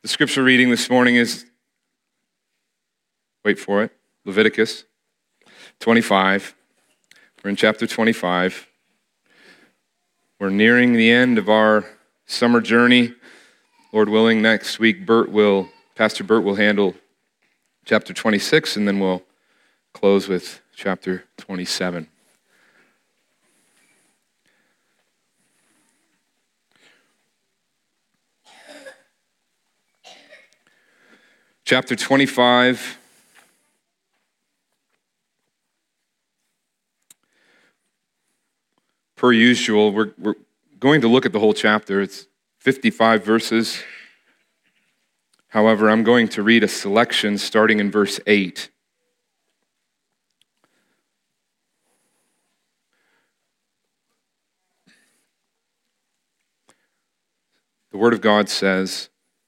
The scripture reading this morning is, wait for it, Leviticus 25. We're in chapter 25. We're nearing the end of our summer journey. Lord willing, next week Pastor Bert will handle chapter 26, and then we'll close with chapter 27. Chapter 25. Per usual, we're going to look at the whole chapter. It's 55 verses. However, I'm going to read a selection starting in verse 8. The Word of God says,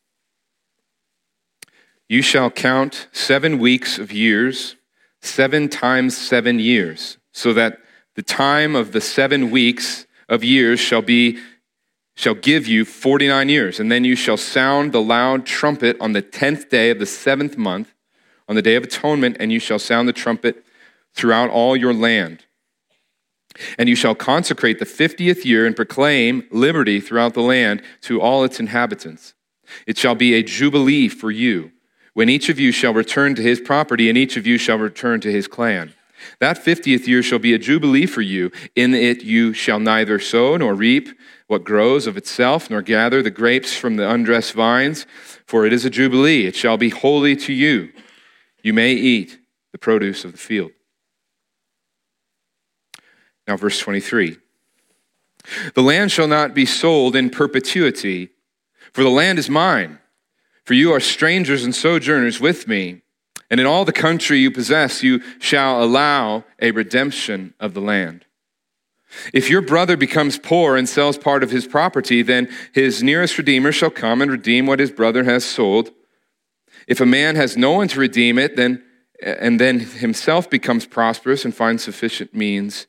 "You shall count 7 weeks of years, 7 times 7 years, so that the time of the 7 weeks of years shall give you 49 years. And then you shall sound the loud trumpet on the 10th day of the 7th month, on the day of atonement, and you shall sound the trumpet throughout all your land. And you shall consecrate the 50th year and proclaim liberty throughout the land to all its inhabitants. It shall be a jubilee for you, when each of you shall return to his property, and each of you shall return to his clan. That 50th year shall be a jubilee for you. In it you shall neither sow nor reap what grows of itself, nor gather the grapes from the undressed vines, for it is a jubilee. It shall be holy to you. You may eat the produce of the field." Now verse 23. "The land shall not be sold in perpetuity, for the land is mine. For you are strangers and sojourners with me, and in all the country you possess, you shall allow a redemption of the land. If your brother becomes poor and sells part of his property, then his nearest redeemer shall come and redeem what his brother has sold. If a man has no one to redeem it, then himself becomes prosperous and finds sufficient means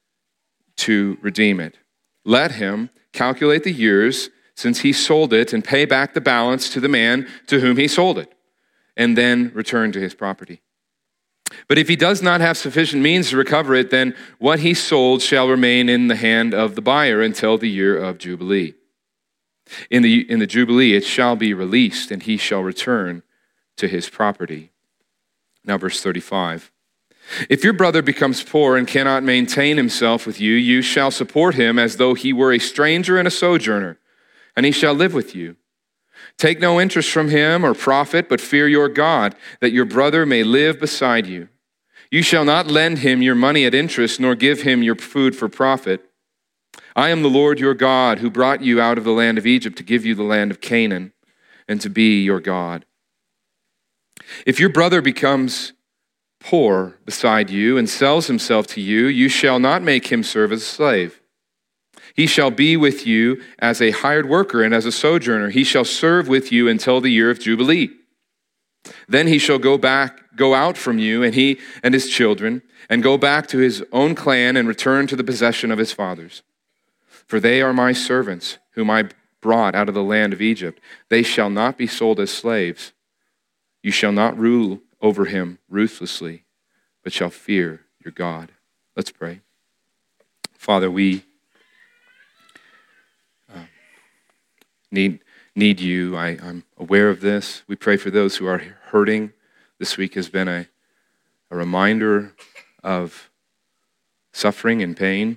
to redeem it, let him calculate the years since he sold it and pay back the balance to the man to whom he sold it, and then return to his property. But if he does not have sufficient means to recover it, then what he sold shall remain in the hand of the buyer until the year of Jubilee. In the Jubilee it shall be released, and he shall return to his property." Now verse 35. "If your brother becomes poor and cannot maintain himself with you, you shall support him as though he were a stranger and a sojourner, and he shall live with you. Take no interest from him or profit, but fear your God, that your brother may live beside you. You shall not lend him your money at interest, nor give him your food for profit. I am the Lord your God, who brought you out of the land of Egypt to give you the land of Canaan, and to be your God. If your brother becomes poor beside you and sells himself to you, you shall not make him serve as a slave. He shall be with you as a hired worker and as a sojourner. He shall serve with you until the year of Jubilee. Then he shall go out from you, and he and his children, and go back to his own clan and return to the possession of his fathers. For they are my servants, whom I brought out of the land of Egypt. They shall not be sold as slaves. You shall not rule over him ruthlessly, but shall fear your God." Let's pray. Father, we need you. I'm aware of this. We pray for those who are hurting. This week has been a reminder of suffering and pain.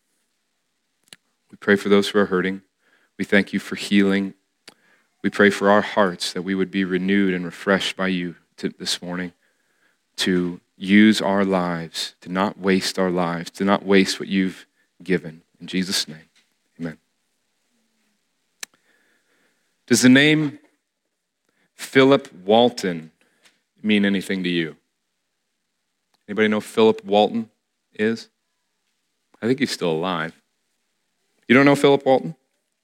We pray for those who are hurting. We thank you for healing. We pray for our hearts that we would be renewed and refreshed by you this morning, to use our lives, to not waste our lives, to not waste what you've given. In Jesus' name, amen. Does the name Philip Walton mean anything to you? Anybody know who Philip Walton is? I think he's still alive. You don't know Philip Walton?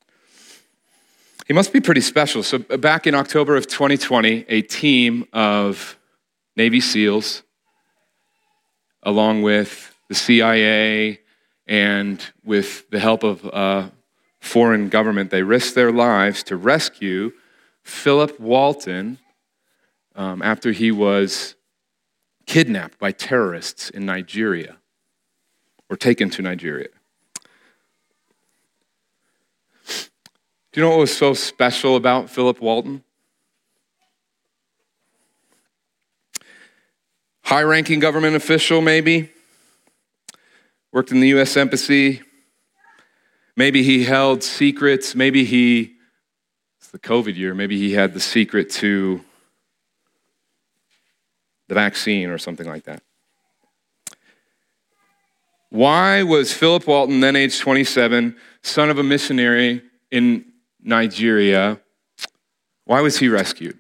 He must be pretty special. So back in October of 2020, a team of Navy SEALs, along with the CIA and with the help of foreign government, they risked their lives to rescue Philip Walton after he was kidnapped by terrorists in Nigeria, or taken to Nigeria. Do you know what was so special about Philip Walton? High-ranking government official, maybe. Worked in the U.S. Embassy. Maybe he held secrets. It's the COVID year, maybe he had the secret to the vaccine or something like that. Why was Philip Walton, then age 27, son of a missionary in Nigeria, why was he rescued?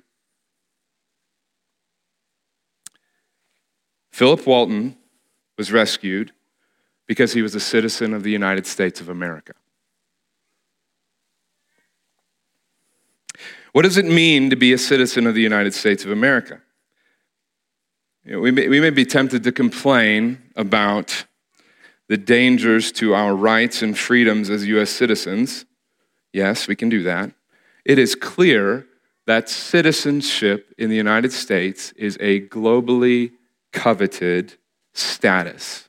Philip Walton was rescued because he was a citizen of the United States of America. What does it mean to be a citizen of the United States of America? We may be tempted to complain about the dangers to our rights and freedoms as U.S. citizens. Yes, we can do that. It is clear that citizenship in the United States is a globally coveted status.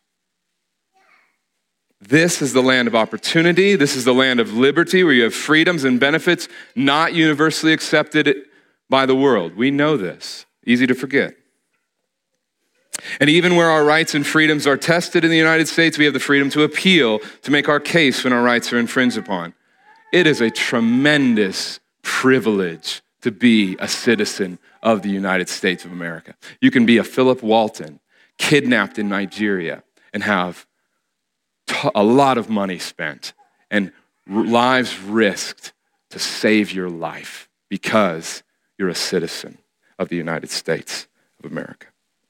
This is the land of opportunity. This is the land of liberty where you have freedoms and benefits not universally accepted by the world. We know this. Easy to forget. And even where our rights and freedoms are tested in the United States, we have the freedom to appeal, to make our case when our rights are infringed upon. It is a tremendous privilege to be a citizen of the United States of America. You can be a Philip Walton, kidnapped in Nigeria, and have a lot of money spent and lives risked to save your life because you're a citizen of the United States of America.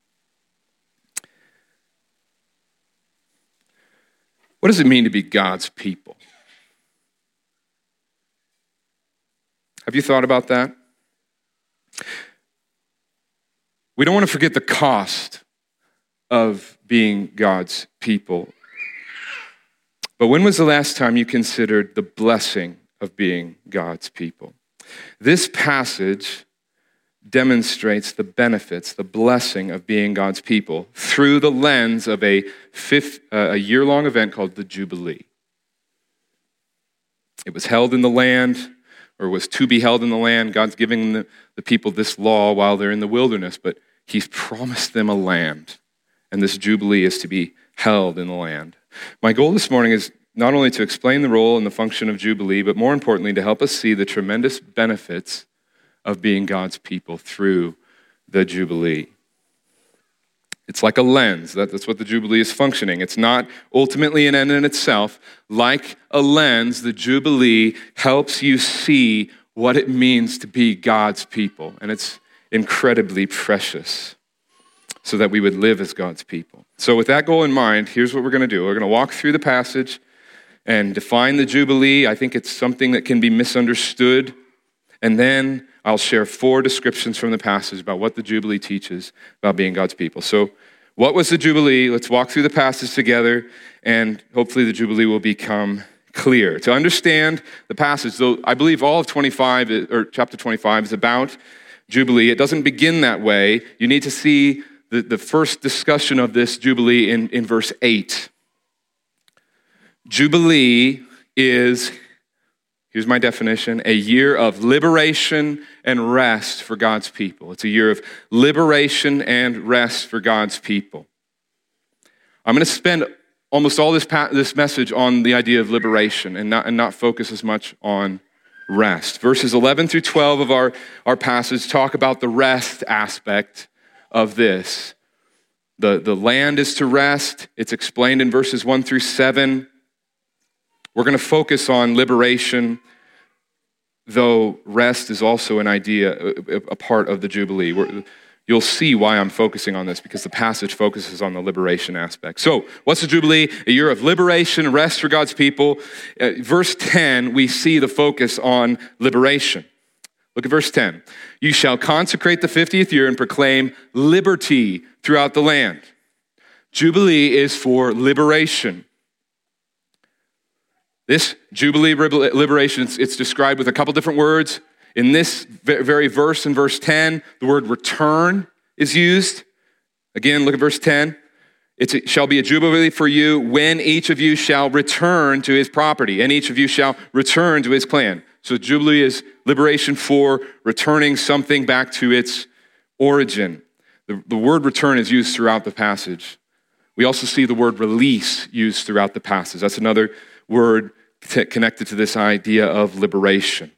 What does it mean to be God's people? Have you thought about that? We don't want to forget the cost of being God's people. But when was the last time you considered the blessing of being God's people? This passage demonstrates the benefits, the blessing of being God's people through the lens of a year-long event called the Jubilee. It was held in the land, or was to be held in the land. God's giving the people this law while they're in the wilderness, but he's promised them a land, and this Jubilee is to be held in the land. My goal this morning is not only to explain the role and the function of Jubilee, but more importantly, to help us see the tremendous benefits of being God's people through the Jubilee. It's like a lens. That's what the Jubilee is functioning. It's not ultimately an end in itself. Like a lens, the Jubilee helps you see what it means to be God's people. And it's incredibly precious so that we would live as God's people. So with that goal in mind, here's what we're going to do. We're going to walk through the passage and define the Jubilee. I think it's something that can be misunderstood. And then I'll share 4 descriptions from the passage about what the Jubilee teaches about being God's people. So what was the Jubilee? Let's walk through the passage together, and hopefully the Jubilee will become clear. To understand the passage, though I believe all of 25, or chapter 25 is about Jubilee, it doesn't begin that way. You need to see the first discussion of this Jubilee in verse 8. Jubilee is, here's my definition, a year of liberation and rest for God's people. It's a year of liberation and rest for God's people. I'm going to spend almost all this message on the idea of liberation and not focus as much on rest. Verses 11 through 12 of our passage talk about the rest aspect of this. The land is to rest. It's explained in verses 1 through 7. We're going to focus on liberation, though rest is also an idea, a part of the Jubilee. You'll see why I'm focusing on this, because the passage focuses on the liberation aspect. So, what's the Jubilee? A year of liberation, rest for God's people. Verse 10, we see the focus on liberation. Look at verse 10. You shall consecrate the 50th year and proclaim liberty throughout the land. Jubilee is for liberation. This Jubilee liberation, it's described with a couple different words. In this very verse, in verse 10, the word return is used. Again, look at verse 10. It shall be a jubilee for you when each of you shall return to his property, and each of you shall return to his clan. So jubilee is liberation for returning something back to its origin. The word return is used throughout the passage. We also see the word release used throughout the passage. That's another word connected to this idea of liberation.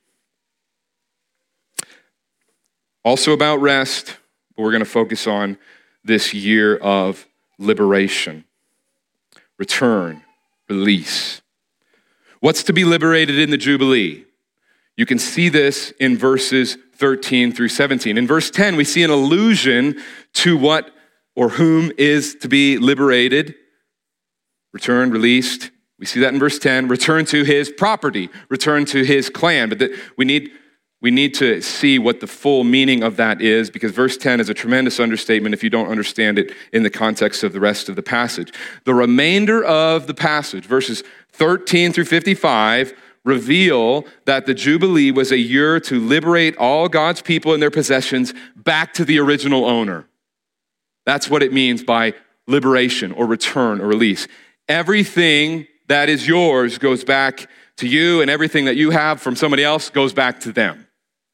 Also about rest, but we're going to focus on this year of liberation, return, release. What's to be liberated in the Jubilee? You can see this in verses 13 through 17. In verse 10, we see an allusion to what or whom is to be liberated, returned, released. We see that in verse 10, return to his property, return to his clan. But we need to see what the full meaning of that is, because verse 10 is a tremendous understatement if you don't understand it in the context of the rest of the passage. The remainder of the passage, verses 13 through 55, reveal that the Jubilee was a year to liberate all God's people and their possessions back to the original owner. That's what it means by liberation or return or release. Everything that is yours goes back to you, and everything that you have from somebody else goes back to them.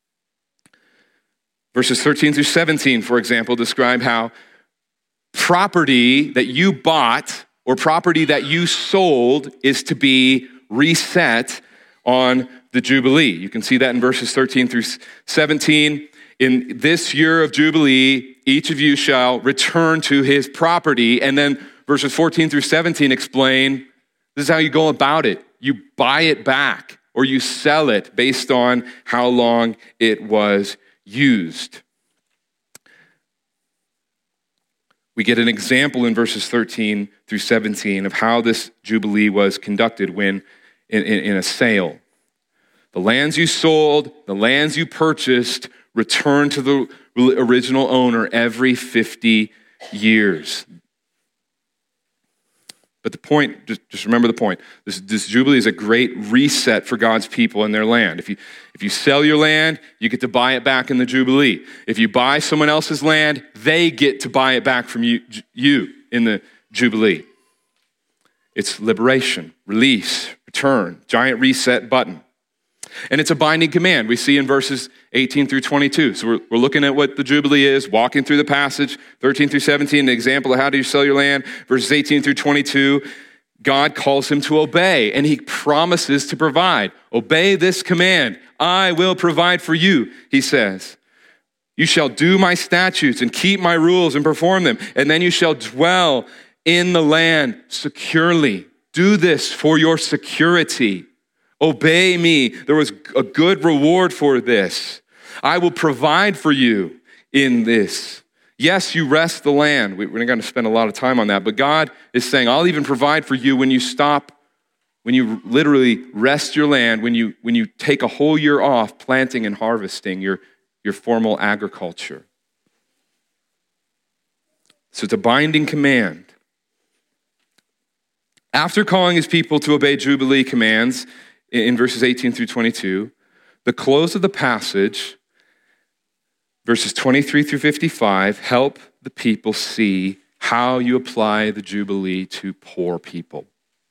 Verses 13 through 17, for example, describe how property that you bought or property that you sold is to be reset on the Jubilee. You can see that in verses 13 through 17. In this year of Jubilee, each of you shall return to his property. And then verses 14 through 17 explain, this is how you go about it. You buy it back or you sell it based on how long it was used. We get an example in verses 13 through 17 of how this Jubilee was conducted when in a sale. The lands you sold, the lands you purchased, return to the original owner every 50 years. But the point, just remember the point. This Jubilee is a great reset for God's people and their land. If you sell your land, you get to buy it back in the Jubilee. If you buy someone else's land, they get to buy it back from you in the Jubilee. It's liberation, release, return, giant reset button. And it's a binding command we see in verses 18 through 22. So we're looking at what the Jubilee is, walking through the passage, 13 through 17, an example of how do you sell your land. Verses 18 through 22, God calls him to obey, and he promises to provide. Obey this command. I will provide for you, he says. You shall do my statutes and keep my rules and perform them, and then you shall dwell in the land securely. Do this for your security. Obey me. There was a good reward for this. I will provide for you in this. Yes, you rest the land. We're not going to spend a lot of time on that, but God is saying, I'll even provide for you when you stop, when you literally rest your land, when you take a whole year off planting and harvesting your formal agriculture. So it's a binding command. After calling his people to obey Jubilee commands in verses 18 through 22, the close of the passage, verses 23 through 55, help the people see how you apply the Jubilee to poor people.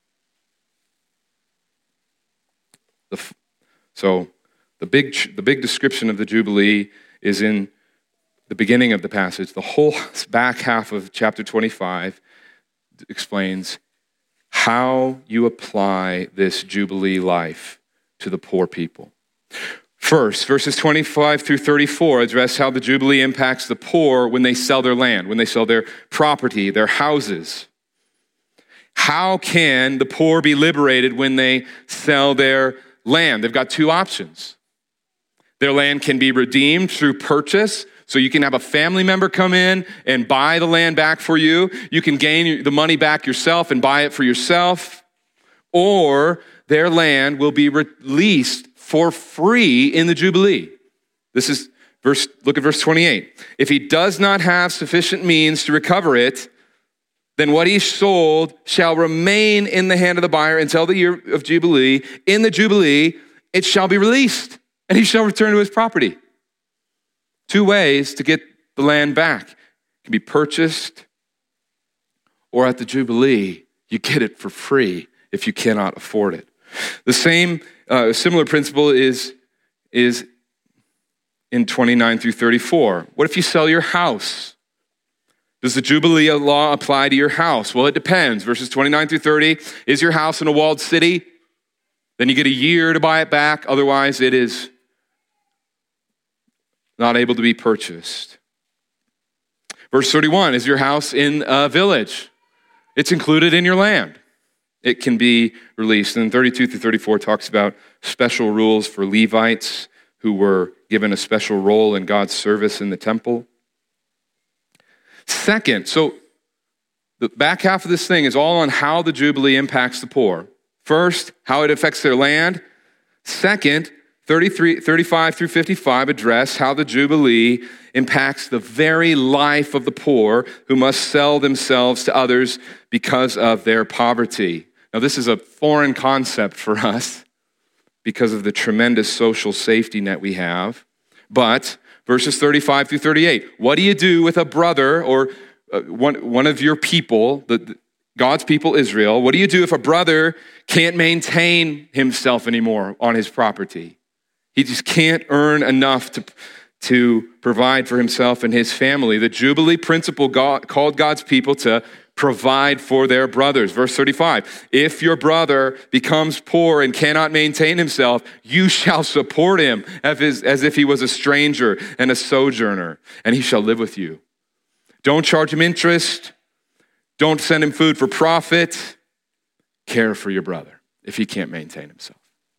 So the big description of the Jubilee is in the beginning of the passage. The whole back half of chapter 25 explains how you apply this Jubilee life to the poor people. First, verses 25 through 34 address how the Jubilee impacts the poor when they sell their land, when they sell their property, their houses. How can the poor be liberated when they sell their land? They've got two options. Their land can be redeemed through purchase, so you can have a family member come in and buy the land back for you. You can gain the money back yourself and buy it for yourself. Or their land will be released for free in the Jubilee. Look at verse 28. If he does not have sufficient means to recover it, then what he sold shall remain in the hand of the buyer until the year of Jubilee. In the Jubilee, it shall be released, and he shall return to his property. 2 ways to get the land back. It can be purchased, or at the Jubilee, you get it for free if you cannot afford it. The same, similar principle is in 29 through 34. What if you sell your house? Does the Jubilee law apply to your house? Well, it depends. Verses 29 through 30, is your house in a walled city? Then you get a year to buy it back. Otherwise, it is not able to be purchased. Verse 31, is your house in a village? It's included in your land. It can be released. And 32 through 34 talks about special rules for Levites who were given a special role in God's service in the temple. Second, so the back half of this thing is all on how the Jubilee impacts the poor. First, how it affects their land. Second, 35 through 55 address how the Jubilee impacts the very life of the poor who must sell themselves to others because of their poverty. Now, this is a foreign concept for us because of the tremendous social safety net we have. But verses 35 through 38, what do you do with a brother or one of your people, God's people, Israel? What do you do if a brother can't maintain himself anymore on his property? He just can't earn enough to provide for himself and his family. The Jubilee principle called God's people to provide for their brothers. Verse 35, if your brother becomes poor and cannot maintain himself, you shall support him as if he was a stranger and a sojourner, and he shall live with you. Don't charge him interest. Don't send him food for profit. Care for your brother if he can't maintain himself.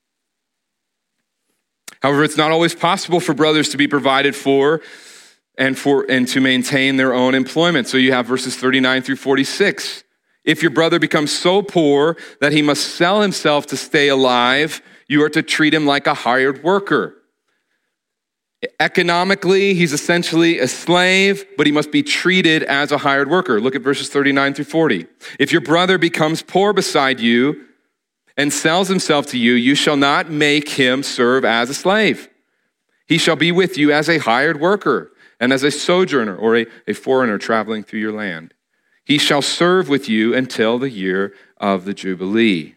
However, it's not always possible for brothers to be provided for and to maintain their own employment. So you have verses 39 through 46. If your brother becomes so poor that he must sell himself to stay alive, you are to treat him like a hired worker. Economically, he's essentially a slave, but he must be treated as a hired worker. Look at verses 39 through 40. If your brother becomes poor beside you and sells himself to you, you shall not make him serve as a slave. He shall be with you as a hired worker and as a sojourner or a foreigner traveling through your land. He shall serve with you until the year of the Jubilee.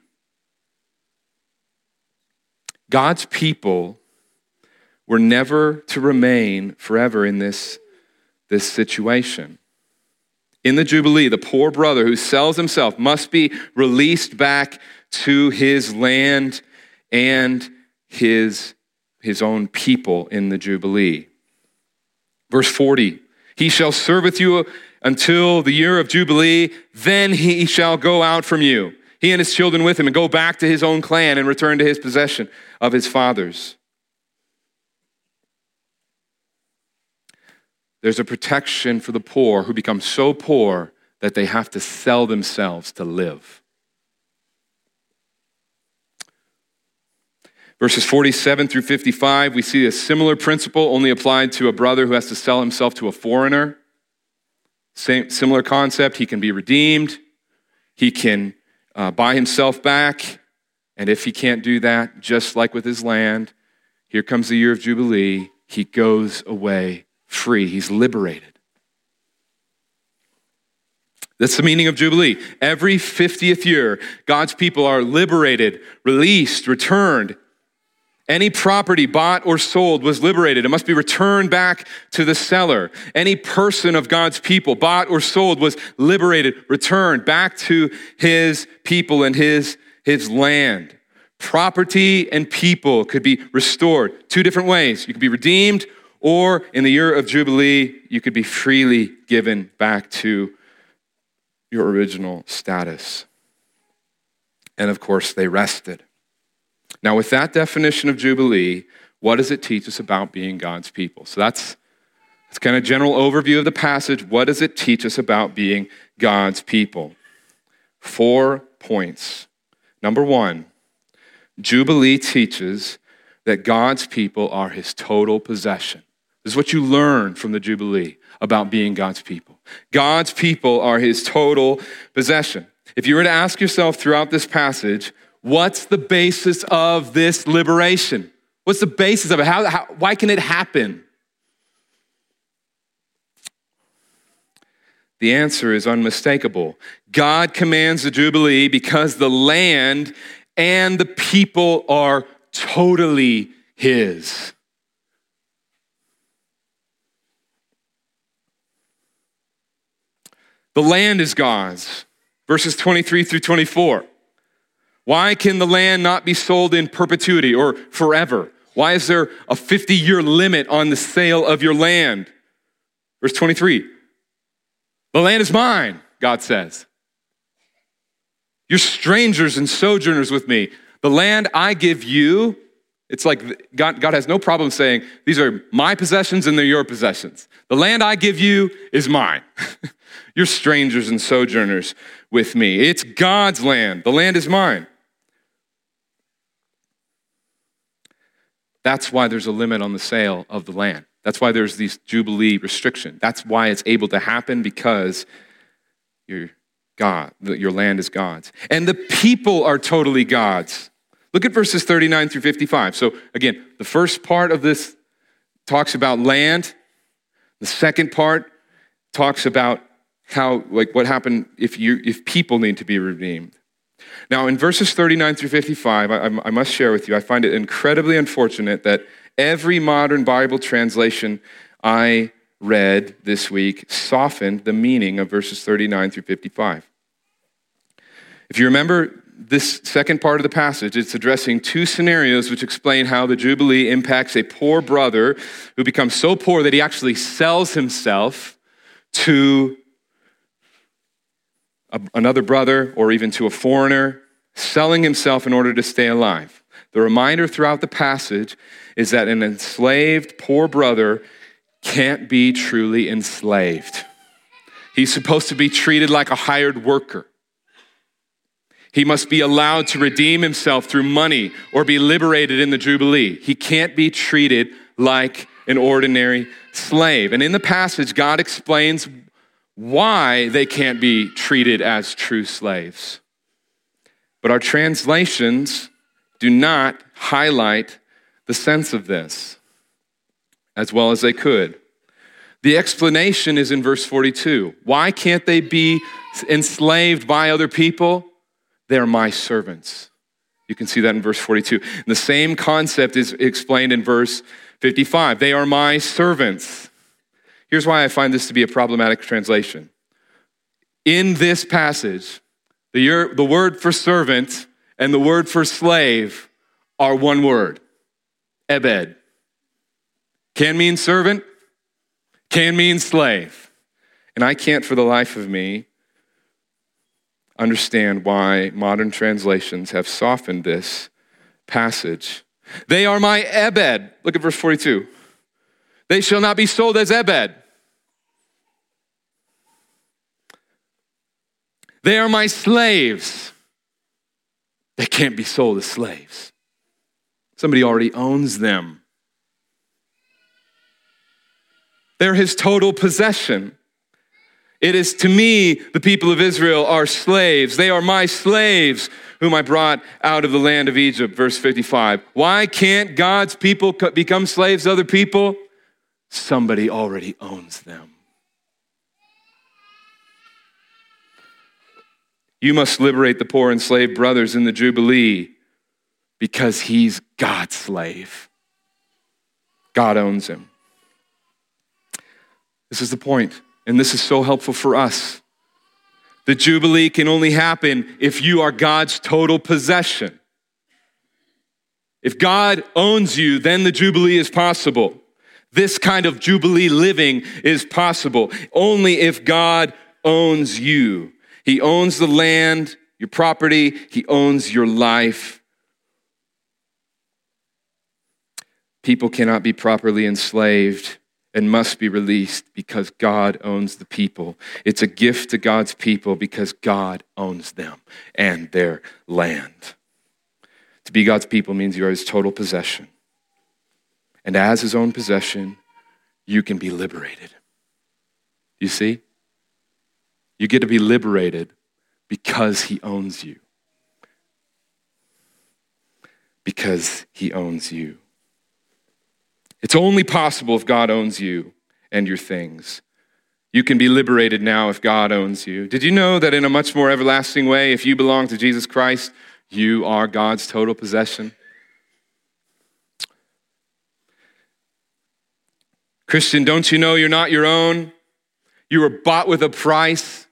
God's people were never to remain forever in this situation. In the Jubilee, the poor brother who sells himself must be released back to his land and his own people in the Jubilee. Verse 40, he shall serve with you until the year of Jubilee, then he shall go out from you, he and his children with him, and go back to his own clan and return to his possession of his fathers. There's a protection for the poor who become so poor that they have to sell themselves to live. Verses 47 through 55, we see a similar principle only applied to a brother who has to sell himself to a foreigner. Similar concept, he can be redeemed. He can buy himself back. And if he can't do that, just like with his land, here comes the year of Jubilee, he goes away free. He's liberated. That's the meaning of Jubilee. Every 50th year, God's people are liberated, released, returned. Any property bought or sold was liberated. It must be returned back to the seller. Any person of God's people bought or sold was liberated, returned back to his people and his land. Property and people could be restored 2 different ways. You could be redeemed, or in the year of Jubilee, you could be freely given back to your original status. And of course, they rested. Now, with that definition of Jubilee, what does it teach us about being God's people? So that's kind of a general overview of the passage. What does it teach us about being God's people? 4 points. Number 1, Jubilee teaches that God's people are his total possession. This is what you learn from the Jubilee about being God's people. God's people are his total possession. If you were to ask yourself throughout this passage, what's the basis of this liberation? What's the basis of it? Why can it happen? The answer is unmistakable. God commands the Jubilee because the land and the people are totally his. The land is God's. Verses 23 through 24. Why can the land not be sold in perpetuity or forever? Why is there a 50-year limit on the sale of your land? Verse 23. The land is mine, God says. You're strangers and sojourners with me. The land I give you, it's like God has no problem saying, these are my possessions and they're your possessions. The land I give you is mine. You're strangers and sojourners with me. It's God's land. The land is mine. That's why there's a limit on the sale of the land. That's why there's these Jubilee restriction. That's why it's able to happen, because your land is God's. And the people are totally God's. Look at verses 39 through 55. So again, the first part of this talks about land. The second part talks about what happened if people need to be redeemed. Now, in verses 39 through 55, I must share with you, I find it incredibly unfortunate that every modern Bible translation I read this week softened the meaning of verses 39 through 55. If you remember this second part of the passage, it's addressing two scenarios which explain how the Jubilee impacts a poor brother who becomes so poor that he actually sells himself to another brother or even to a foreigner, selling himself in order to stay alive. The reminder throughout the passage is that an enslaved poor brother can't be truly enslaved. He's supposed to be treated like a hired worker. He must be allowed to redeem himself through money or be liberated in the Jubilee. He can't be treated like an ordinary slave. And in the passage, God explains why they can't be treated as true slaves. But our translations do not highlight the sense of this as well as they could. The explanation is in verse 42. Why can't they be enslaved by other people? They're my servants. You can see that in verse 42. And the same concept is explained in verse 55. They are my servants. Here's why I find this to be a problematic translation. In this passage, the word for servant and the word for slave are one word, ebed. Can mean servant, can mean slave. And I can't for the life of me understand why modern translations have softened this passage. They are my ebed. Look at verse 42. They shall not be sold as ebed. They are my slaves. They can't be sold as slaves. Somebody already owns them. They're his total possession. It is to me, the people of Israel are slaves. They are my slaves whom I brought out of the land of Egypt. Verse 55. Why can't God's people become slaves to other people? Somebody already owns them. You must liberate the poor enslaved brothers in the Jubilee because he's God's slave. God owns him. This is the point, and this is so helpful for us. The Jubilee can only happen if you are God's total possession. If God owns you, then the Jubilee is possible. This kind of Jubilee living is possible only if God owns you. He owns the land, your property. He owns your life. People cannot be properly enslaved and must be released because God owns the people. It's a gift to God's people because God owns them and their land. To be God's people means you are his total possession. And as his own possession, you can be liberated. You see? You get to be liberated because he owns you. Because he owns you. It's only possible if God owns you and your things. You can be liberated now if God owns you. Did you know that in a much more everlasting way, if you belong to Jesus Christ, you are God's total possession? Christian, don't you know you're not your own? You were bought with a price.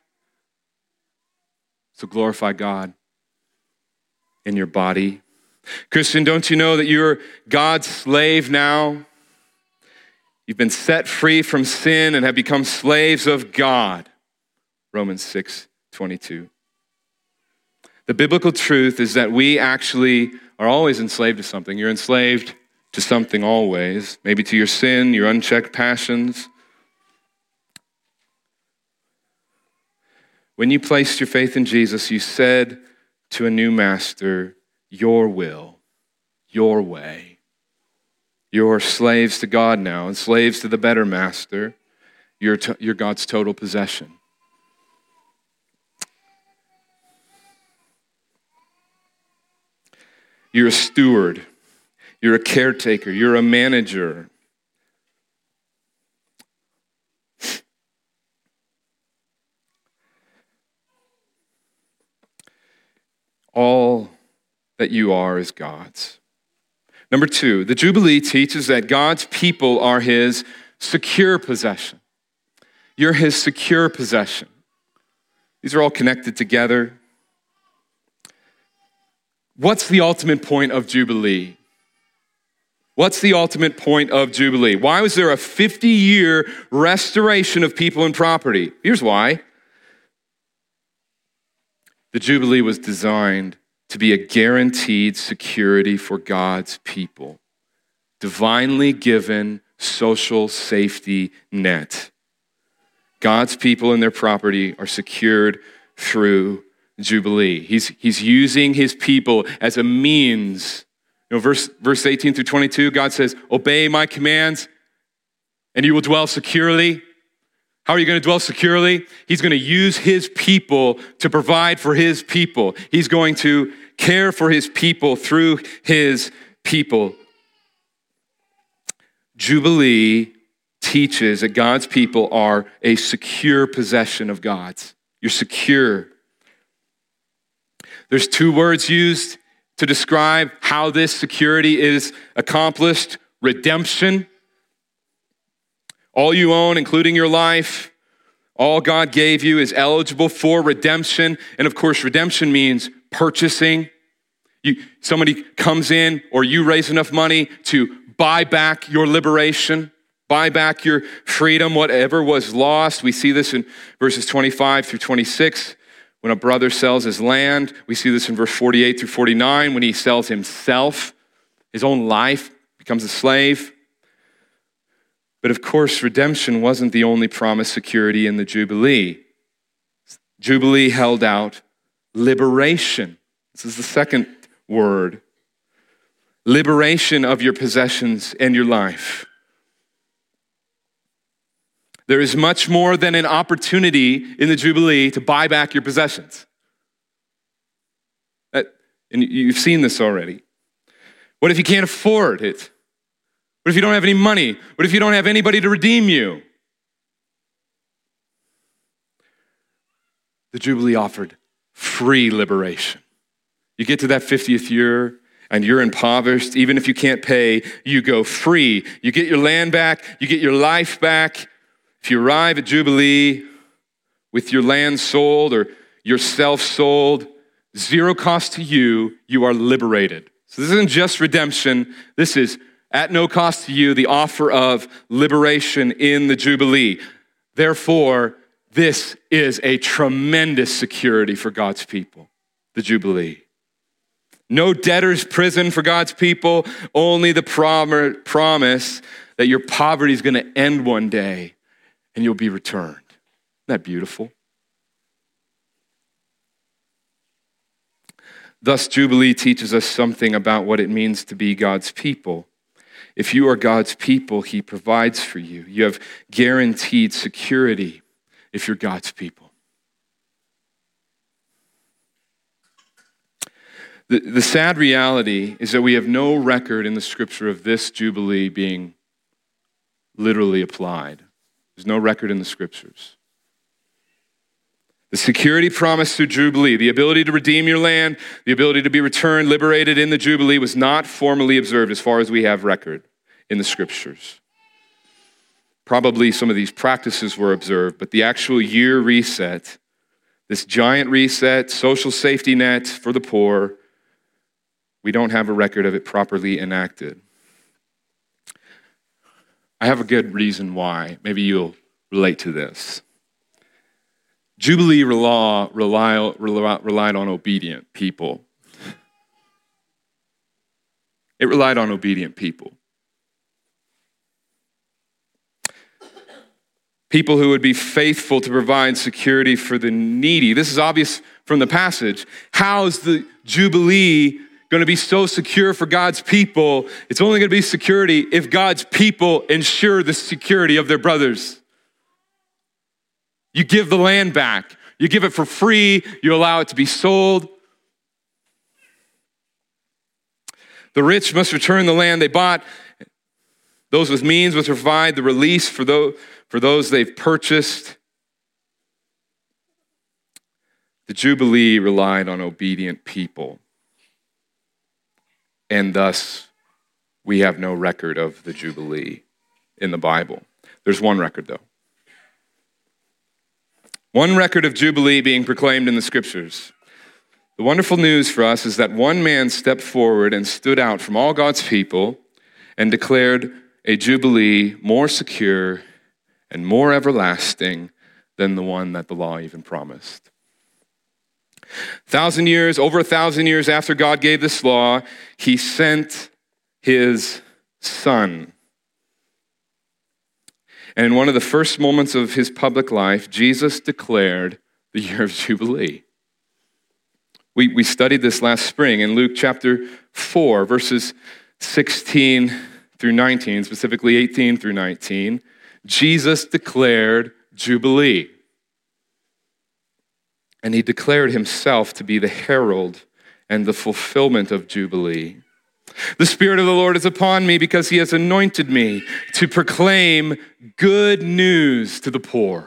So glorify God in your body. Christian, don't you know that you're God's slave now? You've been set free from sin and have become slaves of God. Romans 6:22. The biblical truth is that we actually are always enslaved to something. You're enslaved to something always, maybe to your sin, your unchecked passions. When you placed your faith in Jesus, you said to a new master, your will, your way. You're slaves to God now and slaves to the better master. You're God's total possession. You're a steward. You're a caretaker. You're a manager. All that you are is God's. Number two, the Jubilee teaches that God's people are his secure possession. You're his secure possession. These are all connected together. What's the ultimate point of Jubilee? What's the ultimate point of Jubilee? Why was there a 50-year restoration of people and property? Here's why. The Jubilee was designed to be a guaranteed security for God's people. Divinely given social safety net. God's people and their property are secured through Jubilee. He's using his people as a means. You know, verse 18 through 22, God says, obey my commands and you will dwell securely. How are you going to dwell securely? He's going to use his people to provide for his people. He's going to care for his people through his people. Jubilee teaches that God's people are a secure possession of God's. You're secure. There's two words used to describe how this security is accomplished. Redemption. All you own, including your life, all God gave you is eligible for redemption. And of course, redemption means purchasing. Somebody comes in or you raise enough money to buy back your liberation, buy back your freedom, whatever was lost. We see this in verses 25 through 26. When a brother sells his land, we see this in verse 48 through 49. When he sells himself, his own life, becomes a slave. But of course, redemption wasn't the only promised security in the Jubilee. Jubilee held out liberation. This is the second word. Liberation of your possessions and your life. There is much more than an opportunity in the Jubilee to buy back your possessions. And you've seen this already. What if you can't afford it? What if you don't have any money? What if you don't have anybody to redeem you? The Jubilee offered free liberation. You get to that 50th year and you're impoverished. Even if you can't pay, you go free. You get your land back. You get your life back. If you arrive at Jubilee with your land sold or yourself sold, zero cost to you, you are liberated. So this isn't just redemption. This is at no cost to you, the offer of liberation in the Jubilee. Therefore, this is a tremendous security for God's people, the Jubilee. No debtor's prison for God's people, only the promise that your poverty is going to end one day and you'll be returned. Isn't that beautiful? Thus, Jubilee teaches us something about what it means to be God's people. If you are God's people, he provides for you. You have guaranteed security if you're God's people. The sad reality is that we have no record in the scripture of this Jubilee being literally applied. There's no record in the scriptures. The security promised through Jubilee, the ability to redeem your land, the ability to be returned, liberated in the Jubilee, was not formally observed as far as we have record in the scriptures. Probably some of these practices were observed, but the actual year reset, this giant reset, social safety net for the poor, we don't have a record of it properly enacted. I have a good reason why. Maybe you'll relate to this. Jubilee law relied on obedient people. It relied on obedient people. People who would be faithful to provide security for the needy. This is obvious from the passage. How is the Jubilee going to be so secure for God's people? It's only going to be security if God's people ensure the security of their brothers. You give the land back. You give it for free. You allow it to be sold. The rich must return the land they bought. Those with means must provide the release for those they've purchased. The Jubilee relied on obedient people. And thus, we have no record of the Jubilee in the Bible. There's one record, though. One record of Jubilee being proclaimed in the scriptures. The wonderful news for us is that one man stepped forward and stood out from all God's people and declared a Jubilee more secure and more everlasting than the one that the law even promised. Over 1,000 years after God gave this law, he sent his son. And in one of the first moments of his public life, Jesus declared the year of Jubilee. We studied this last spring in Luke chapter 4, verses 16 through 19, specifically 18 through 19. Jesus declared Jubilee. And he declared himself to be the herald and the fulfillment of Jubilee. The Spirit of the Lord is upon me because he has anointed me to proclaim good news to the poor.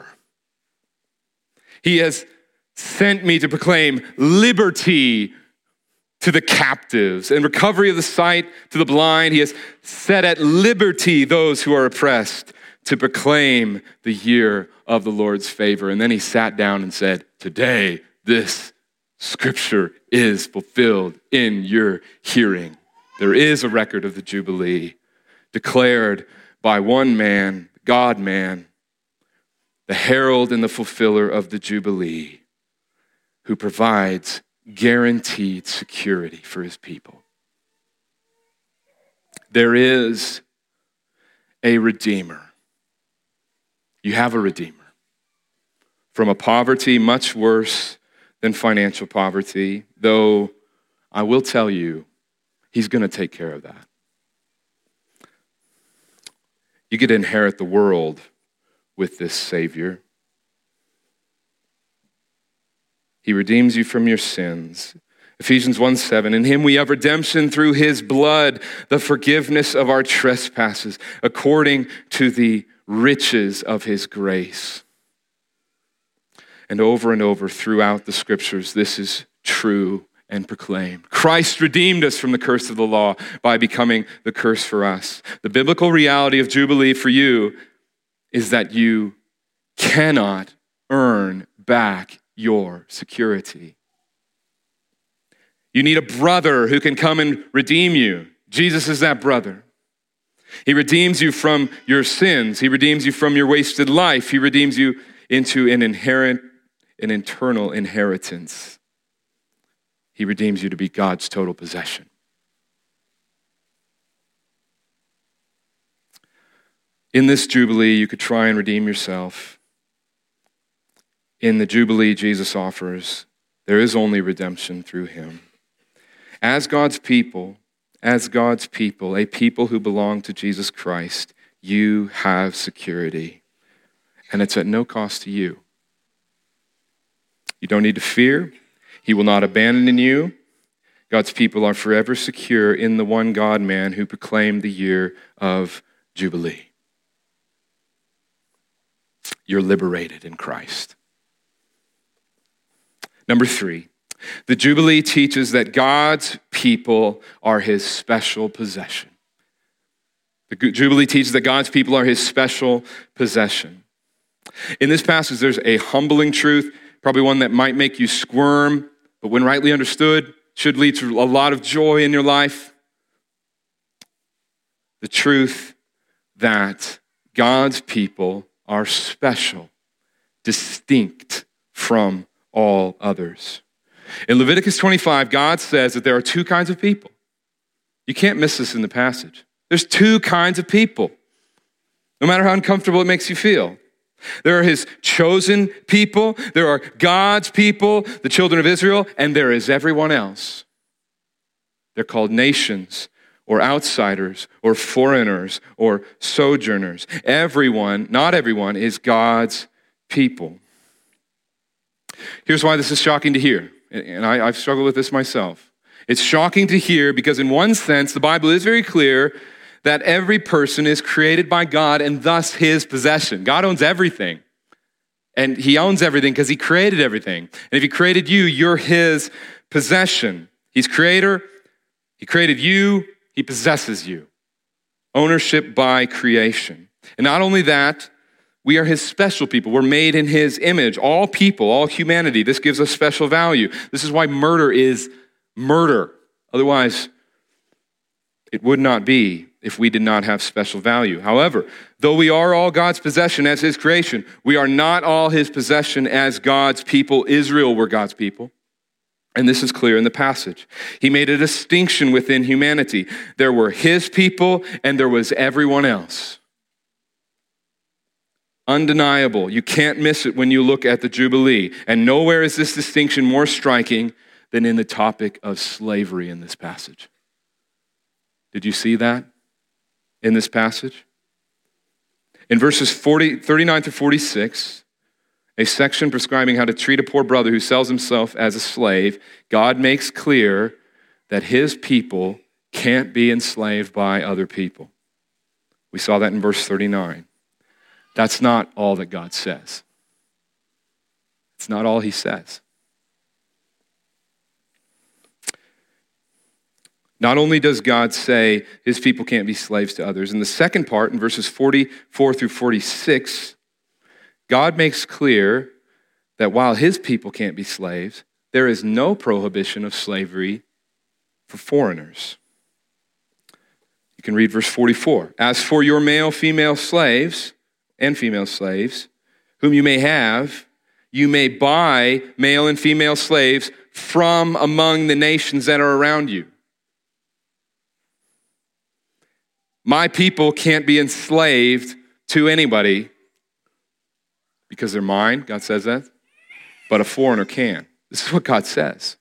He has sent me to proclaim liberty to the captives and recovery of the sight to the blind. He has set at liberty those who are oppressed, to proclaim the year of the Lord's favor. And then he sat down and said, today this scripture is fulfilled in your hearing. There is a record of the Jubilee declared by one man, God-man, the herald and the fulfiller of the Jubilee, who provides guaranteed security for his people. There is a Redeemer. You have a Redeemer from a poverty much worse than financial poverty, though I will tell you, he's going to take care of that. You get to inherit the world with this Savior. He redeems you from your sins. Ephesians 1:7, in him we have redemption through his blood, the forgiveness of our trespasses, according to the riches of his grace. And over throughout the scriptures, this is true and proclaimed. Christ redeemed us from the curse of the law by becoming the curse for us. The biblical reality of Jubilee for you is that you cannot earn back your security. You need a brother who can come and redeem you. Jesus is that brother. He redeems you from your sins. He redeems you from your wasted life. He redeems you into an eternal inheritance. He redeems you to be God's total possession. In this Jubilee, you could try and redeem yourself. In the Jubilee Jesus offers, there is only redemption through him. As God's people, a people who belong to Jesus Christ, you have security. And it's at no cost to you. You don't need to fear. He will not abandon you. God's people are forever secure in the one God-man who proclaimed the year of Jubilee. you're liberated in Christ. Number 3, the Jubilee teaches that God's people are his special possession. The Jubilee teaches that God's people are his special possession. In this passage, there's a humbling truth, probably one that might make you squirm, but when rightly understood, should lead to a lot of joy in your life. The truth that God's people are special, distinct from all others. In Leviticus 25, God says that there are 2 kinds of people. You can't miss this in the passage. There's 2 kinds of people, no matter how uncomfortable it makes you feel. There are his chosen people, there are God's people, the children of Israel, and there is everyone else. They're called nations, or outsiders, or foreigners, or sojourners. Everyone, not everyone, is God's people. Here's why this is shocking to hear, and I've struggled with this myself. It's shocking to hear because in one sense, the Bible is very clear that every person is created by God and thus his possession. God owns everything. And he owns everything because he created everything. And if he created you, you're his possession. He's creator. He created you. He possesses you. Ownership by creation. And not only that, we are his special people. We're made in his image. All people, all humanity. This gives us special value. This is why murder is murder. Otherwise, it would not be if we did not have special value. However, though we are all God's possession as his creation, we are not all his possession as God's people. Israel were God's people. And this is clear in the passage. He made a distinction within humanity. There were his people and there was everyone else. Undeniable. You can't miss it when you look at the Jubilee. And nowhere is this distinction more striking than in the topic of slavery in this passage. Did you see that in this passage? In verses 39 to 46, a section prescribing how to treat a poor brother who sells himself as a slave, God makes clear that his people can't be enslaved by other people. We saw that in verse 39. That's not all that God says. It's not all he says. Not only does God say his people can't be slaves to others, in the second part, in verses 44 through 46, God makes clear that while his people can't be slaves, there is no prohibition of slavery for foreigners. You can read verse 44. As for your male, female slaves, and female slaves, whom you may have, you may buy male and female slaves from among the nations that are around you. My people can't be enslaved to anybody because they're mine, God says that, but a foreigner can. This is what God says.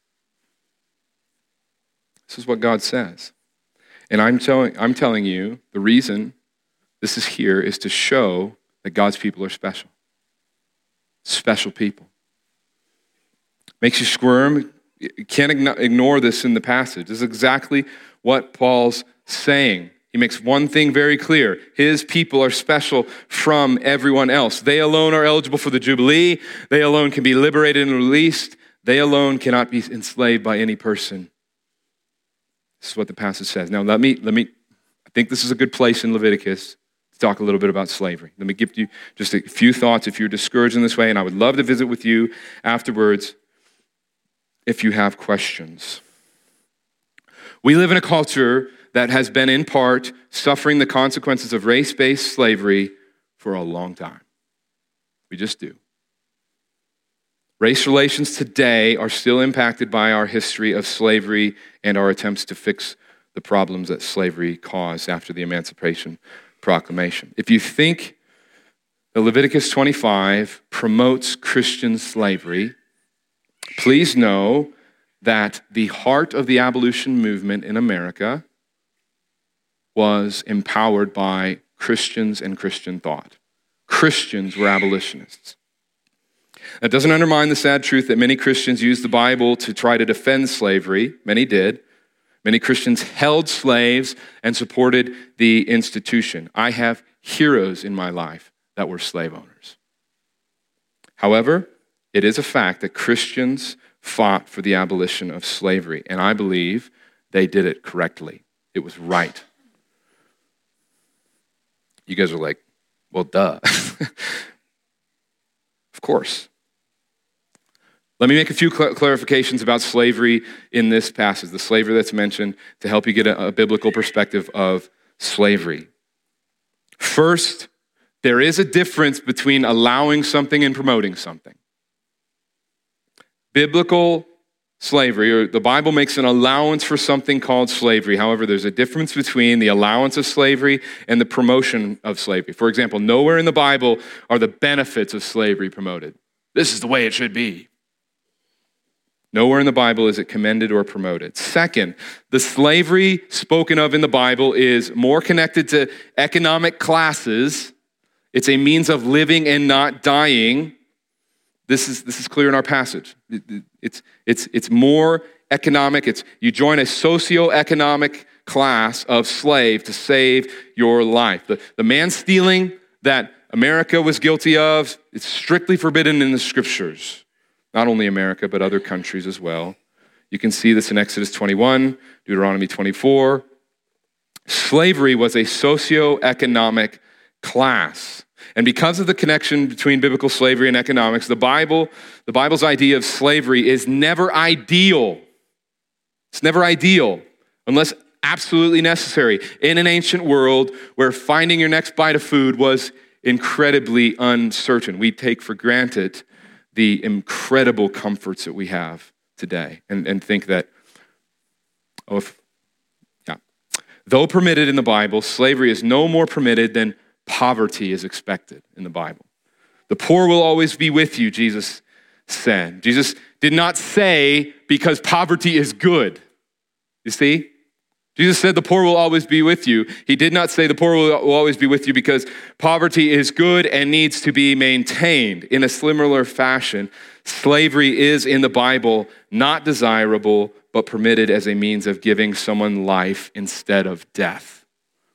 This is what God says. And I'm telling you, the reason this is here is to show that God's people are special. Special people. Makes you squirm. You can't ignore this in the passage. This is exactly what Paul's saying. He makes one thing very clear. His people are special from everyone else. They alone are eligible for the Jubilee. They alone can be liberated and released. They alone cannot be enslaved by any person. This is what the passage says. Now let me, I think this is a good place in Leviticus to talk a little bit about slavery. Let me give you just a few thoughts if you're discouraged in this way, and I would love to visit with you afterwards if you have questions. We live in a culture that has been in part suffering the consequences of race-based slavery for a long time. We just do. Race relations today are still impacted by our history of slavery and our attempts to fix the problems that slavery caused after the Emancipation Proclamation. If you think that Leviticus 25 promotes Christian slavery, please know that the heart of the abolition movement in America was empowered by Christians and Christian thought. Christians were abolitionists. That doesn't undermine the sad truth that many Christians used the Bible to try to defend slavery. Many did. Many Christians held slaves and supported the institution. I have heroes in my life that were slave owners. However, it is a fact that Christians fought for the abolition of slavery, and I believe they did it correctly. It was right. You guys are like, well, duh. Of course. Let me make a few clarifications about slavery in this passage, the slavery that's mentioned, to help you get a biblical perspective of slavery. First, there is a difference between allowing something and promoting something. Biblical slavery, or the Bible makes an allowance for something called slavery. However, there's a difference between the allowance of slavery and the promotion of slavery. For example, nowhere in the Bible are the benefits of slavery promoted. This is the way it should be. Nowhere in the Bible is it commended or promoted. Second, the slavery spoken of in the Bible is more connected to economic classes. It's a means of living and not dying. This is clear in our passage. It's more economic. You join a socioeconomic class of slave to save your life. The man stealing that America was guilty of, it's strictly forbidden in the scriptures. Not only America, but other countries as well. You can see this in Exodus 21, Deuteronomy 24. Slavery was a socioeconomic class. And because of the connection between biblical slavery and economics, the Bible's idea of slavery is never ideal. It's never ideal unless absolutely necessary in an ancient world where finding your next bite of food was incredibly uncertain. We take for granted the incredible comforts that we have today and think that, though permitted in the Bible, slavery is no more permitted than poverty is expected in the Bible. The poor will always be with you, Jesus said. Jesus did not say because poverty is good. You see? Jesus said the poor will always be with you. He did not say the poor will always be with you because poverty is good and needs to be maintained. In a similar fashion, slavery is in the Bible not desirable, but permitted as a means of giving someone life instead of death.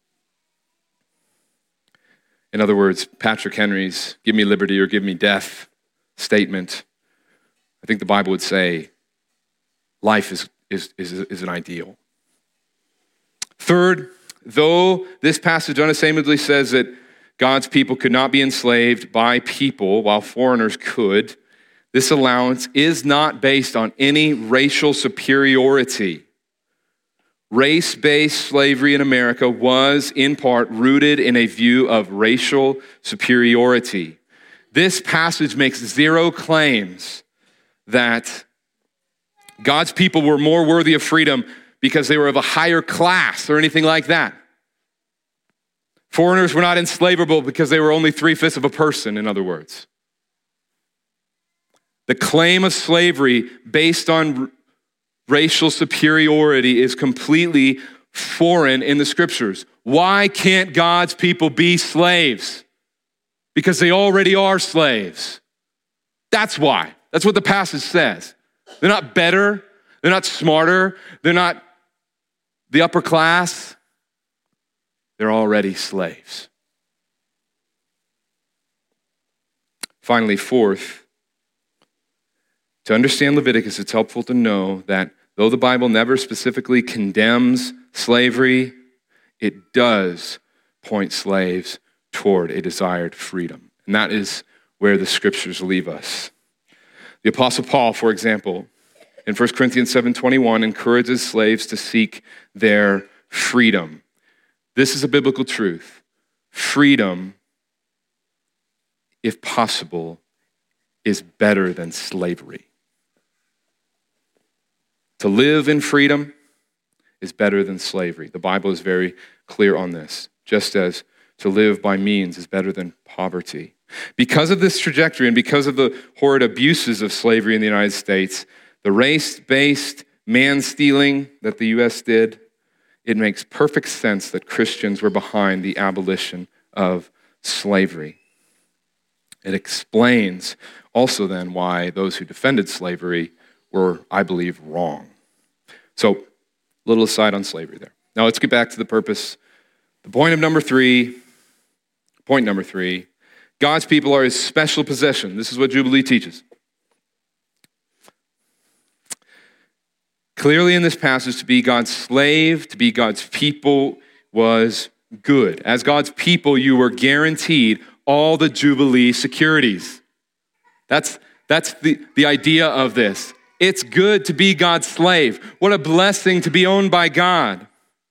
In other words, Patrick Henry's "give me liberty or give me death" statement, I think the Bible would say life is an ideal. Third, though this passage unashamedly says that God's people could not be enslaved by people while foreigners could, this allowance is not based on any racial superiority. Race-based slavery in America was, in part, rooted in a view of racial superiority. This passage makes zero claims that God's people were more worthy of freedom because they were of a higher class or anything like that. Foreigners were not enslavable because they were only 3/5 of a person, in other words. The claim of slavery based on racial superiority is completely foreign in the scriptures. Why can't God's people be slaves? Because they already are slaves. That's why. That's what the passage says. They're not better. They're not smarter. They're not the upper class. They're already slaves. Finally, fourth, to understand Leviticus, it's helpful to know that though the Bible never specifically condemns slavery, it does point slaves toward a desired freedom. And that is where the scriptures leave us. The Apostle Paul, for example, in 1 Corinthians 7:21, encourages slaves to seek their freedom. This is a biblical truth. Freedom, if possible, is better than slavery. To live in freedom is better than slavery. The Bible is very clear on this, just as to live by means is better than poverty. Because of this trajectory and because of the horrid abuses of slavery in the United States, the race-based man-stealing that the U.S. did, it makes perfect sense that Christians were behind the abolition of slavery. It explains also then why those who defended slavery were, I believe, wrong. So, a little aside on slavery there. Now let's get back to the purpose. Point number three, God's people are his special possession. This is what Jubilee teaches. Clearly in this passage, to be God's slave, to be God's people was good. As God's people, you were guaranteed all the Jubilee securities. That's the idea of this. It's good to be God's slave. What a blessing to be owned by God.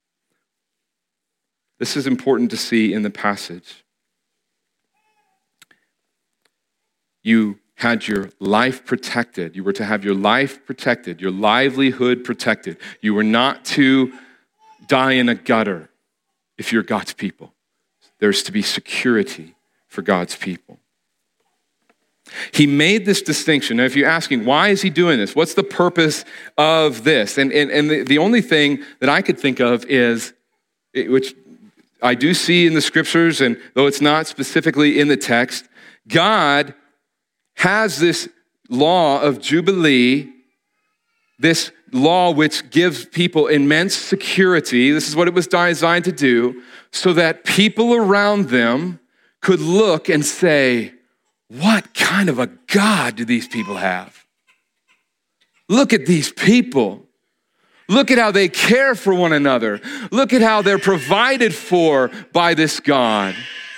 This is important to see in the passage. You had your life protected. You were to have your life protected, your livelihood protected. You were not to die in a gutter if you're God's people. There's to be security for God's people. He made this distinction. Now, if you're asking, why is he doing this? What's the purpose of this? And the only thing that I could think of is, which I do see in the scriptures, and though it's not specifically in the text, God has this law of Jubilee, this law which gives people immense security. This is what it was designed to do, so that people around them could look and say, what kind of a God do these people have? Look at these people. Look at how they care for one another. Look at how they're provided for by this God.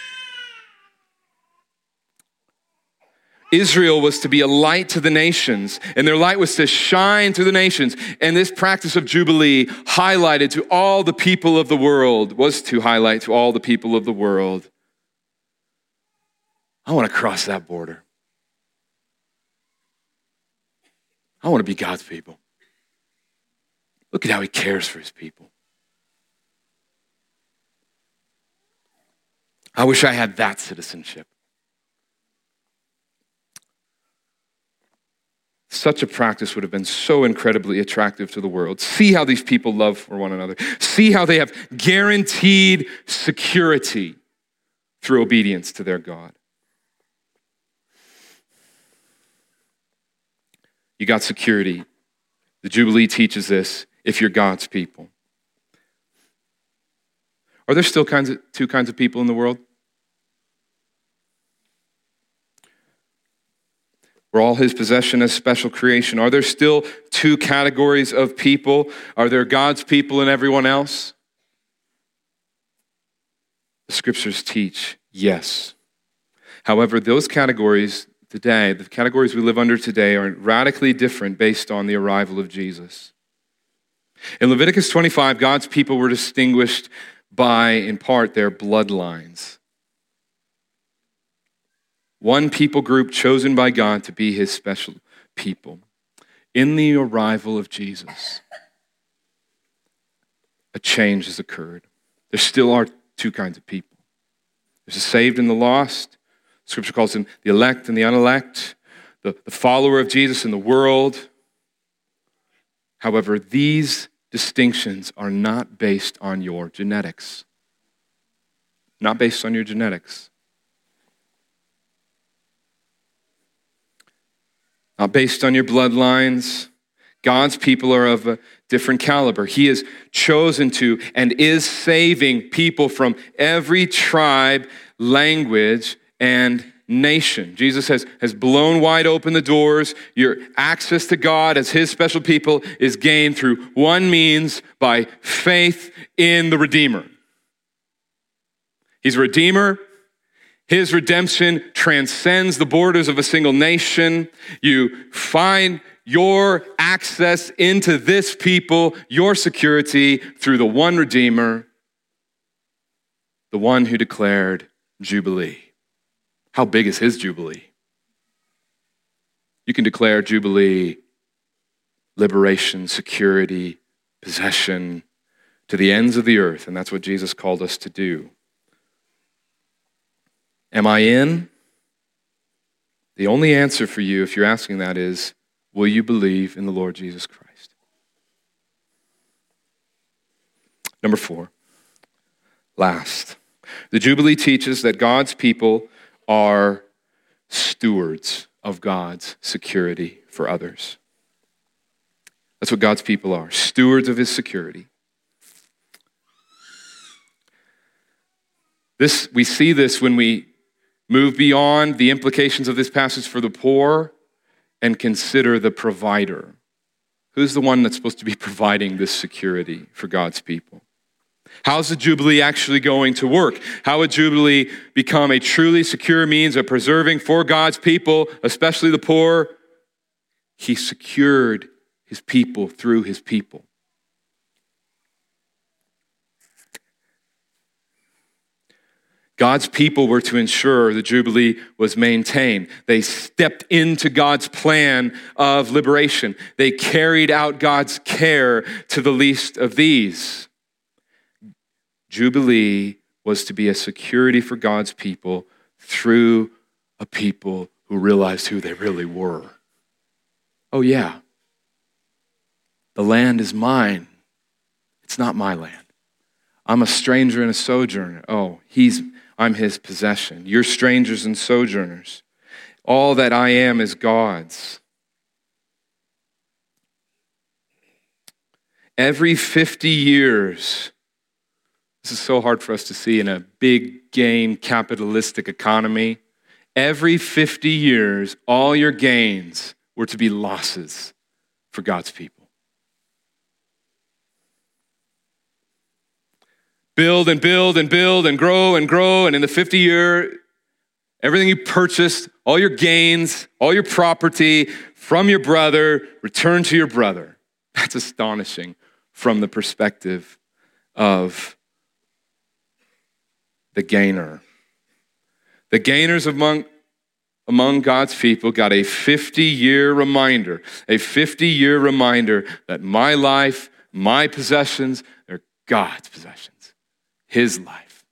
Israel was to be a light to the nations, and their light was to shine through the nations. And this practice of Jubilee highlighted to all the people of the world, was to highlight to all the people of the world. I want to cross that border. I want to be God's people. Look at how he cares for his people. I wish I had that citizenship. Such a practice would have been so incredibly attractive to the world. See how these people love for one another. See how they have guaranteed security through obedience to their God. You got security. The Jubilee teaches this if you're God's people. Are there still two kinds of people in the world? We're all his possession as special creation. Are there still two categories of people? Are there God's people and everyone else? The scriptures teach yes. However, those categories today, the categories we live under today, are radically different based on the arrival of Jesus. In Leviticus 25, God's people were distinguished by, in part, their bloodlines. One people group chosen by God to be his special people. In the arrival of Jesus, a change has occurred. There still are two kinds of people. There's the saved and the lost. Scripture calls them the elect and the unelect, the follower of Jesus in the world. However, these distinctions are not based on your genetics. Not based on your genetics. Not based on your bloodlines. God's people are of a different caliber. He has chosen to and is saving people from every tribe, language, and nation. Jesus has blown wide open the doors. Your access to God as his special people is gained through one means, by faith in the Redeemer. He's a Redeemer. His redemption transcends the borders of a single nation. You find your access into this people, your security, through the one Redeemer, the one who declared Jubilee. How big is his Jubilee? You can declare Jubilee, liberation, security, possession to the ends of the earth, and that's what Jesus called us to do. Am I in? The only answer for you, if you're asking that, is, will you believe in the Lord Jesus Christ? Number 4, last. The Jubilee teaches that God's people are stewards of God's security for others. That's what God's people are, stewards of his security. We see this when we Move beyond the implications of this passage for the poor and consider the provider. Who's the one that's supposed to be providing this security for God's people? How's the Jubilee actually going to work? How would Jubilee become a truly secure means of preserving for God's people, especially the poor? He secured his people through his people. God's people were to ensure the Jubilee was maintained. They stepped into God's plan of liberation. They carried out God's care to the least of these. Jubilee was to be a security for God's people through a people who realized who they really were. Oh yeah, the land is mine. It's not my land. I'm a stranger and a sojourner. Oh, I'm his possession. You're strangers and sojourners. All that I am is God's. Every 50 years, this is so hard for us to see in a big gain capitalistic economy. Every 50 years, all your gains were to be losses for God's people. Build and build and build and grow, and in the 50-year, everything you purchased, all your gains, all your property from your brother, return to your brother. That's astonishing from the perspective of the gainer. The gainers among God's people got a 50-year reminder that my life, my possessions, are God's possessions. His life.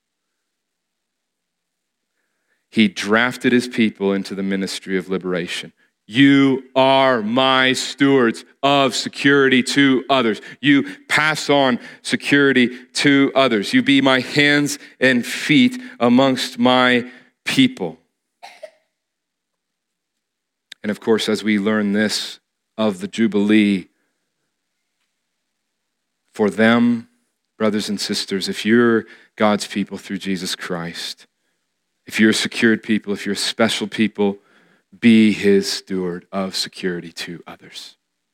He drafted his people into the ministry of liberation. You are my stewards of security to others. You pass on security to others. You be my hands and feet amongst my people. And of course, as we learn this of the Jubilee, for them, brothers and sisters, if you're God's people through Jesus Christ, if you're a secured people, if you're a special people, be his steward of security to others.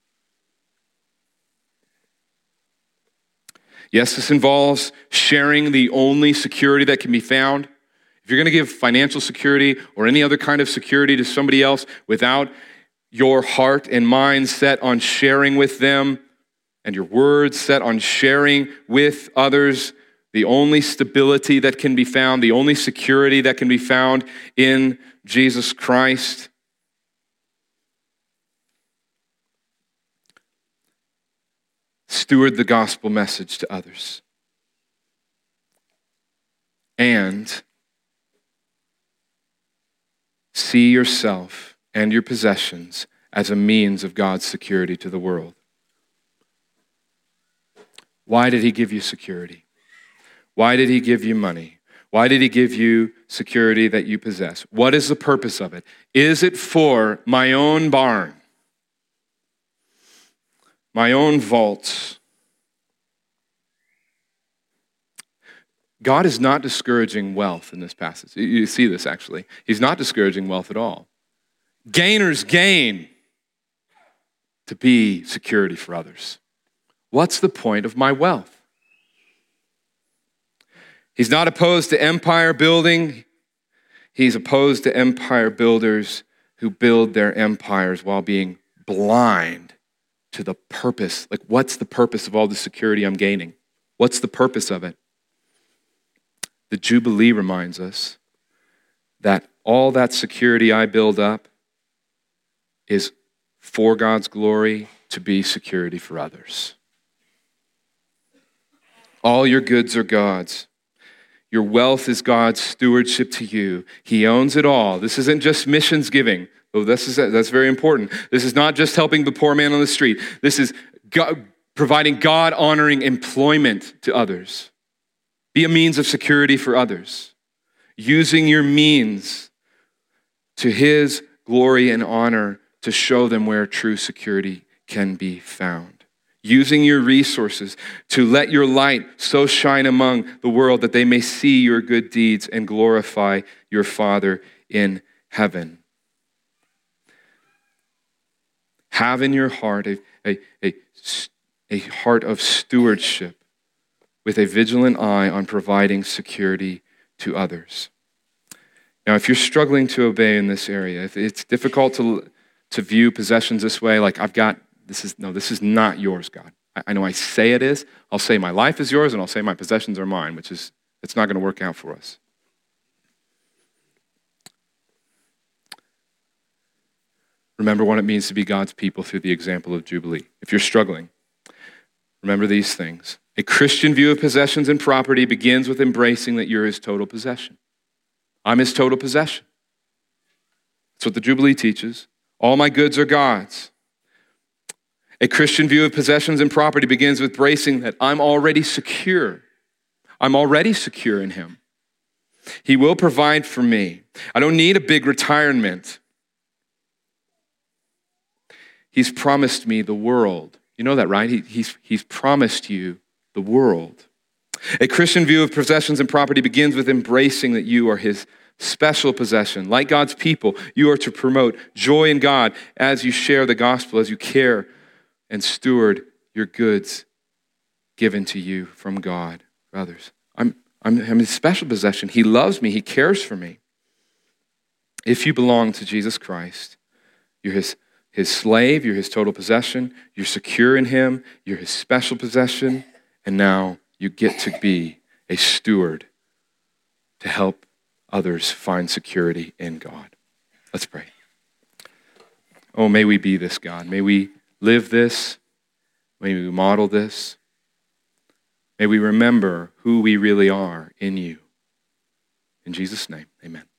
Yes, this involves sharing the only security that can be found. If you're going to give financial security or any other kind of security to somebody else without your heart and mind set on sharing with them, and your words set on sharing with others, the only stability that can be found, the only security that can be found in Jesus Christ. Steward the gospel message to others. And see yourself and your possessions as a means of God's security to the world. Why did he give you security? Why did he give you money? Why did he give you security that you possess? What is the purpose of it? Is it for my own barn? My own vaults? God is not discouraging wealth in this passage. You see this actually. He's not discouraging wealth at all. Gainers gain to be security for others. What's the point of my wealth? He's not opposed to empire building. He's opposed to empire builders who build their empires while being blind to the purpose. Like, what's the purpose of all the security I'm gaining? What's the purpose of it? The Jubilee reminds us that all that security I build up is for God's glory, to be security for others. All your goods are God's. Your wealth is God's stewardship to you. He owns it all. This isn't just missions giving. Oh, that's very important. This is not just helping the poor man on the street. This is God, providing God-honoring employment to others. Be a means of security for others. Using your means to his glory and honor to show them where true security can be found. using your resources to let your light so shine among the world that they may see your good deeds and glorify your Father in heaven. Have in your heart a heart of stewardship with a vigilant eye on providing security to others. Now, if you're struggling to obey in this area, if it's difficult to view possessions this way, like this is not yours, God. I know I say it is. I'll say my life is yours, and I'll say my possessions are mine, it's not going to work out for us. Remember what it means to be God's people through the example of Jubilee. If you're struggling, remember these things. A Christian view of possessions and property begins with embracing that you're his total possession. I'm his total possession. That's what the Jubilee teaches. All my goods are God's. A Christian view of possessions and property begins with embracing that I'm already secure. I'm already secure in him. He will provide for me. I don't need a big retirement. He's promised me the world. You know that, right? He's promised you the world. A Christian view of possessions and property begins with embracing that you are his special possession. Like God's people, you are to promote joy in God as you share the gospel, as you care and steward your goods given to you from God for others. I'm his special possession. He loves me. He cares for me. If you belong to Jesus Christ, you're his slave, you're his total possession, you're secure in him, you're his special possession, and now you get to be a steward to help others find security in God. Let's pray. Oh, may we be this, God. May we live this. May we model this. May we remember who we really are in you. In Jesus' name, amen.